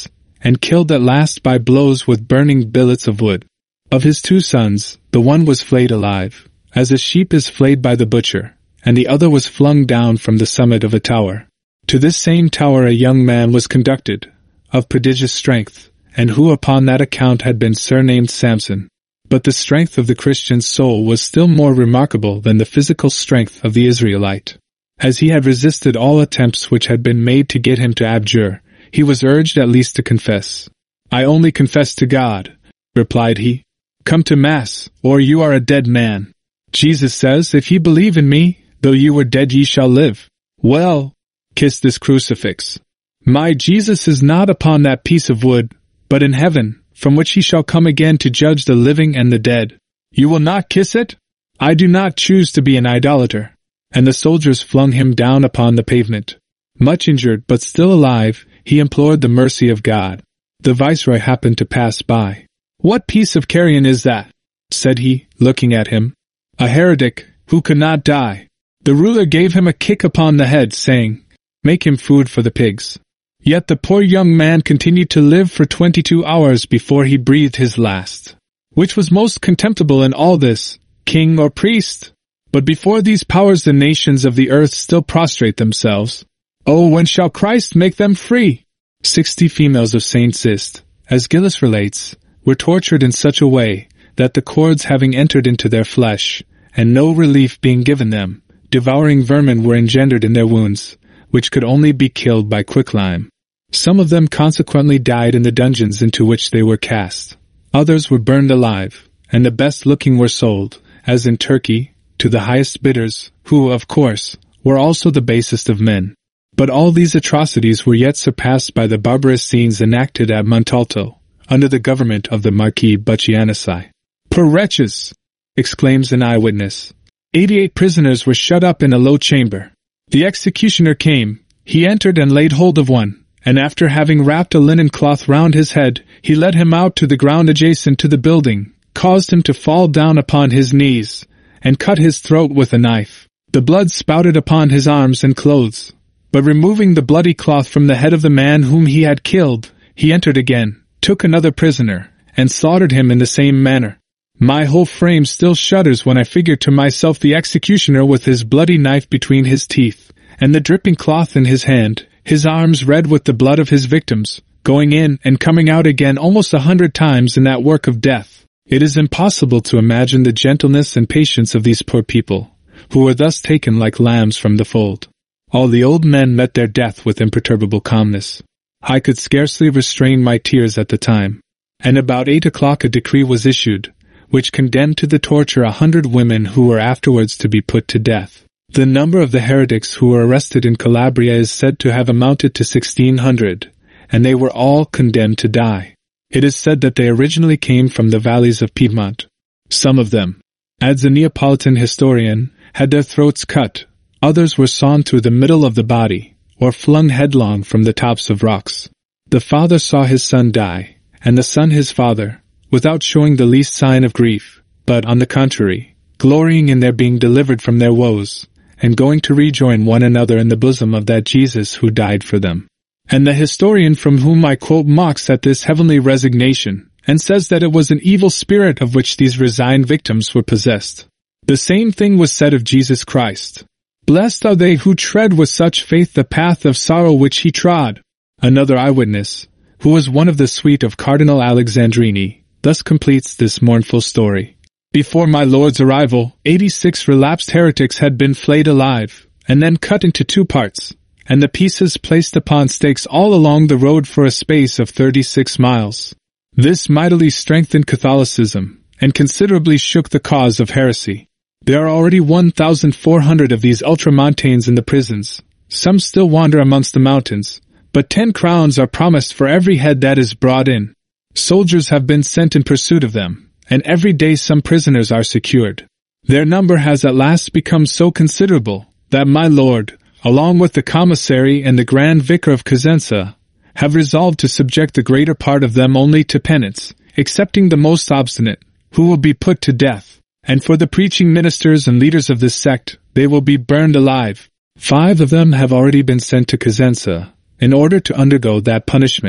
and killed at last by blows with burning billets of wood. Of his 2 sons, the one was flayed alive, as a sheep is flayed by the butcher, and the other was flung down from the summit of a tower. To this same tower a young man was conducted, of prodigious strength, and who upon that account had been surnamed Samson. But the strength of the Christian's soul was still more remarkable than the physical strength of the Israelite. As he had resisted all attempts which had been made to get him to abjure, he was urged at least to confess. "I only confess to God," replied he. "Come to Mass, or you are a dead man. Jesus says, if ye believe in me, though you were dead ye shall live. Well, kiss this crucifix. My Jesus is not upon that piece of wood, but in heaven, from which he shall come again to judge the living and the dead. You will not kiss it? I do not choose to be an idolater." And the soldiers flung him down upon the pavement. Much injured but still alive, he implored the mercy of God. The viceroy happened to pass by. "What piece of carrion is that?" said he, looking at him. "A heretic, who could not die." The ruler gave him a kick upon the head, saying, "Make him food for the pigs." Yet the poor young man continued to live for 22 hours before he breathed his last. Which was most contemptible in all this, king or priest? But before these powers the nations of the earth still prostrate themselves. Oh, when shall Christ make them free? 60 females of Saint Zist, as Gillis relates, were tortured in such a way, that the cords having entered into their flesh, and no relief being given them, devouring vermin were engendered in their wounds, which could only be killed by quicklime. Some of them consequently died in the dungeons into which they were cast. Others were burned alive, and the best-looking were sold, as in Turkey, to the highest bidders, who, of course, were also the basest of men. But all these atrocities were yet surpassed by the barbarous scenes enacted at Montalto, under the government of the Marquis Buccianassi. "Poor wretches!" exclaims an eyewitness. 88 prisoners were shut up in a low chamber. The executioner came, he entered and laid hold of one, and after having wrapped a linen cloth round his head, he led him out to the ground adjacent to the building, caused him to fall down upon his knees, and cut his throat with a knife. The blood spouted upon his arms and clothes. But removing the bloody cloth from the head of the man whom he had killed, he entered again, took another prisoner, and slaughtered him in the same manner. My whole frame still shudders when I figure to myself the executioner with his bloody knife between his teeth, and the dripping cloth in his hand, his arms red with the blood of his victims, going in and coming out again almost 100 times in that work of death. It is impossible to imagine the gentleness and patience of these poor people, who were thus taken like lambs from the fold. All the old men met their death with imperturbable calmness. I could scarcely restrain my tears at the time, and about 8 o'clock a decree was issued, which condemned to the torture 100 women who were afterwards to be put to death. The number of the heretics who were arrested in Calabria is said to have amounted to 1,600, and they were all condemned to die. It is said that they originally came from the valleys of Piedmont. Some of them, adds a Neapolitan historian, had their throats cut, others were sawn through the middle of the body, or flung headlong from the tops of rocks. The father saw his son die, and the son his father, without showing the least sign of grief, but, on the contrary, glorying in their being delivered from their woes, and going to rejoin one another in the bosom of that Jesus who died for them. And the historian from whom I quote mocks at this heavenly resignation, and says that it was an evil spirit of which these resigned victims were possessed. The same thing was said of Jesus Christ. Blessed are they who tread with such faith the path of sorrow which he trod. Another eyewitness, who was one of the suite of Cardinal Alexandrini, thus completes this mournful story. Before my Lord's arrival, 86 relapsed heretics had been flayed alive, and then cut into 2 parts, and the pieces placed upon stakes all along the road for a space of 36 miles. This mightily strengthened Catholicism, and considerably shook the cause of heresy. There are already 1,400 of these ultramontanes in the prisons. Some still wander amongst the mountains, but 10 crowns are promised for every head that is brought in. Soldiers have been sent in pursuit of them, and every day some prisoners are secured. Their number has at last become so considerable that my lord, along with the commissary and the grand vicar of Cosenza, have resolved to subject the greater part of them only to penance, excepting the most obstinate, who will be put to death. And for the preaching ministers and leaders of this sect, they will be burned alive. 5 of them have already been sent to Cosenza, in order to undergo that punishment,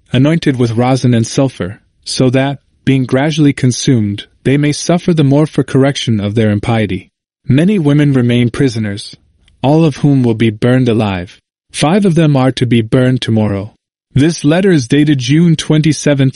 anointed with rosin and sulfur, so that, being gradually consumed, they may suffer the more for correction of their impiety. Many women remain prisoners, all of whom will be burned alive. 5 of them are to be burned tomorrow. This letter is dated June 27,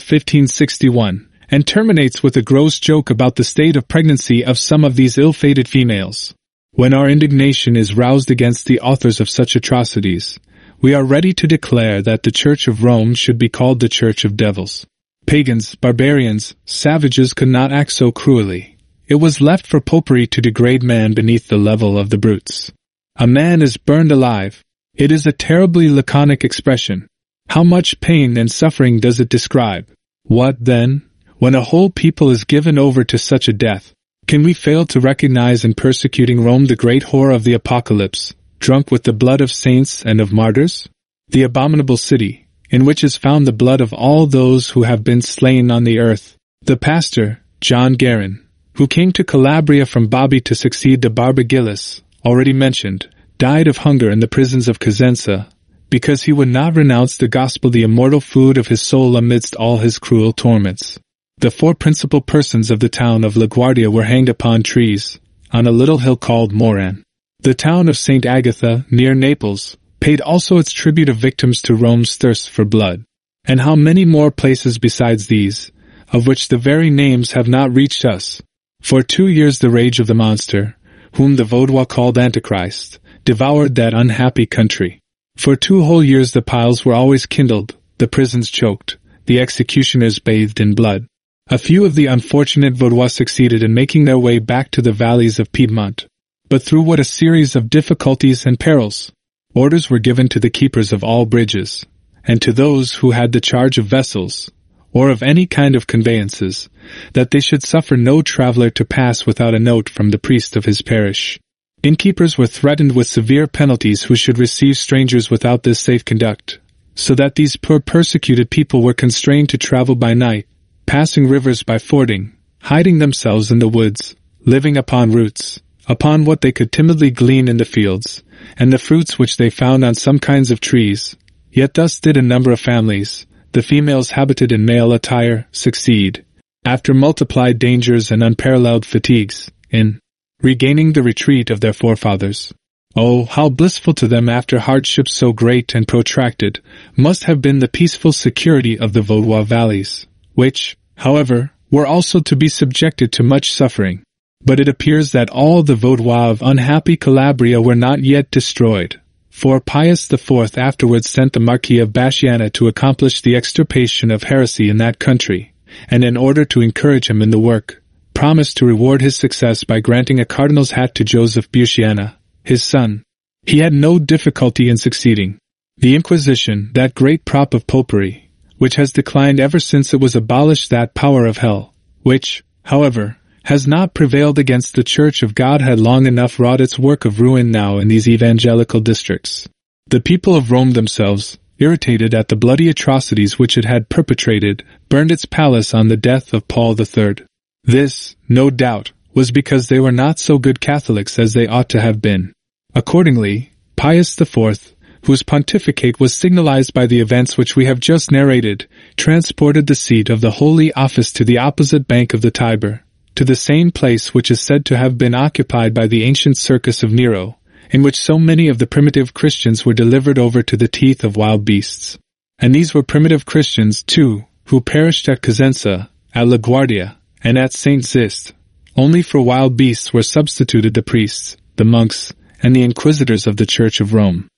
1561, and terminates with a gross joke about the state of pregnancy of some of these ill-fated females. When our indignation is roused against the authors of such atrocities, we are ready to declare that the Church of Rome should be called the Church of Devils. Pagans, barbarians, savages could not act so cruelly. It was left for popery to degrade man beneath the level of the brutes. A man is burned alive. It is a terribly laconic expression. How much pain and suffering does it describe? What, then, when a whole people is given over to such a death? Can we fail to recognize in persecuting Rome the great horror of the apocalypse, drunk with the blood of saints and of martyrs? The abominable city, in which is found the blood of all those who have been slain on the earth. The pastor, John Guerin, who came to Calabria from Bobby to succeed to Barbagilis, already mentioned, died of hunger in the prisons of Cosenza, because he would not renounce the gospel, the immortal food of his soul, amidst all his cruel torments. The 4 principal persons of the town of LaGuardia were hanged upon trees, on a little hill called Moran. The town of St. Agatha, near Naples, paid also its tribute of victims to Rome's thirst for blood. And how many more places besides these, of which the very names have not reached us? For 2 years the rage of the monster, whom the Vaudois called Antichrist, devoured that unhappy country. For 2 whole years the piles were always kindled, the prisons choked, the executioners bathed in blood. A few of the unfortunate Vaudois succeeded in making their way back to the valleys of Piedmont. But through what a series of difficulties and perils! Orders were given to the keepers of all bridges, and to those who had the charge of vessels, or of any kind of conveyances, that they should suffer no traveler to pass without a note from the priest of his parish. Innkeepers were threatened with severe penalties who should receive strangers without this safe conduct, so that these poor persecuted people were constrained to travel by night, passing rivers by fording, hiding themselves in the woods, living upon roots, upon what they could timidly glean in the fields, and the fruits which they found on some kinds of trees. Yet thus did a number of families, the females habited in male attire, succeed, after multiplied dangers and unparalleled fatigues, in regaining the retreat of their forefathers. Oh, how blissful to them after hardships so great and protracted must have been the peaceful security of the Vaudois valleys, which, however, were also to be subjected to much suffering. But it appears that all the Vaudois of unhappy Calabria were not yet destroyed, for Pius IV afterwards sent the Marquis of Basciana to accomplish the extirpation of heresy in that country, and in order to encourage him in the work, promised to reward his success by granting a cardinal's hat to Joseph Busciana, his son. He had no difficulty in succeeding. The Inquisition, that great prop of popery, which has declined ever since it was abolished, that power of hell, which, however, has not prevailed against the Church of God, had long enough wrought its work of ruin now in these evangelical districts. The people of Rome themselves, irritated at the bloody atrocities which it had perpetrated, burned its palace on the death of Paul III. This, no doubt, was because they were not so good Catholics as they ought to have been. Accordingly, Pius IV, whose pontificate was signalized by the events which we have just narrated, transported the seat of the Holy Office to the opposite bank of the Tiber, to the same place which is said to have been occupied by the ancient circus of Nero, in which so many of the primitive Christians were delivered over to the teeth of wild beasts. And these were primitive Christians, too, who perished at Cosenza, at LaGuardia, and at St. Zist. Only for wild beasts were substituted the priests, the monks, and the inquisitors of the Church of Rome.